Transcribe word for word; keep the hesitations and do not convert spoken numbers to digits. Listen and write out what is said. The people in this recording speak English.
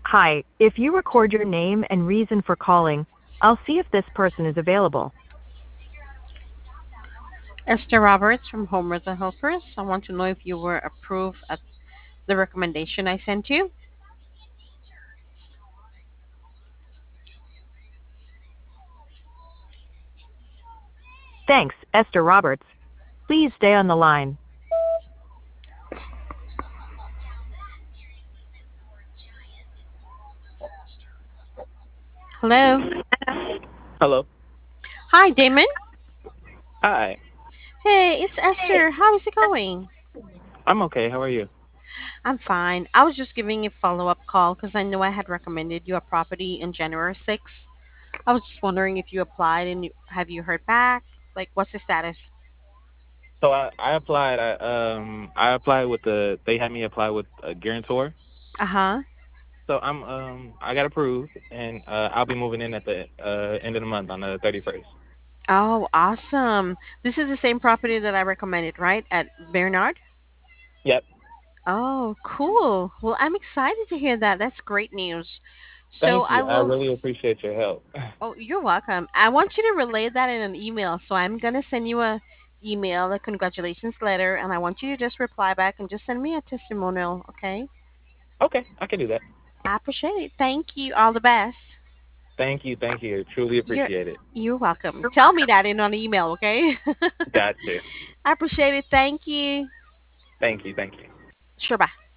Hi, if you record your name and reason for calling, I'll see if this person is available. Esther Roberts from Home Rental Helpers. I want to know if you were approved at the recommendation I sent you. Thanks, Esther Roberts. Please stay on the line. Hello. Hello. Hi, Damon. Hi. Hey, it's Esther. How is it going? I'm okay. How are you? I'm fine. I was just giving a follow up call because I know I had recommended you a property in January sixth. I was just wondering if you applied and you, have you heard back? Like, what's the status? So I I applied. I um I applied with the they had me apply with a guarantor. Uh huh. So I'm um I got approved and uh I'll be moving in at the uh end of the month on the thirty-first. Oh, awesome. This is the same property that I recommended, right? At Bernard? Yep. Oh, cool. Well, I'm excited to hear that. That's great news. So Thank I you. I will. really appreciate your help. Oh, you're welcome. I want you to relay that in an email. So I'm gonna send you a email, a congratulations letter, and I want you to just reply back and just send me a testimonial. Okay? Okay, I can do that. I appreciate it. Thank you. All the best. Thank you. Thank you. Truly You're appreciate it. you're welcome. Tell me that in an email, okay? Gotcha. I appreciate it. Thank you. Thank you. Thank you. Sure. Bye.